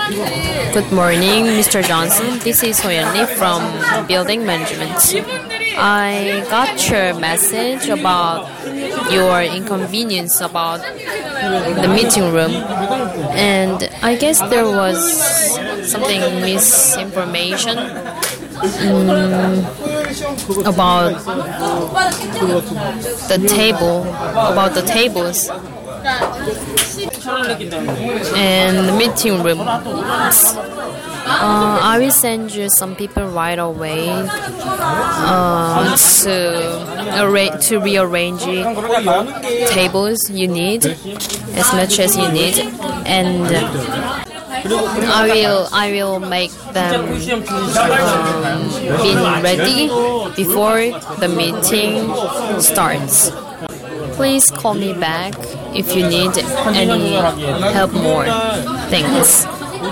Good morning, Mr. Johnson. This is Soyeonli from Building Management. I got your message about your inconvenience about the meeting room, and I guess there was something misinformation about the tables and the meeting room. I will send you some people right away to rearrange tables you need as much as you need, and I will make them be ready before the meeting starts. Please call me back if you need any help more. Thanks.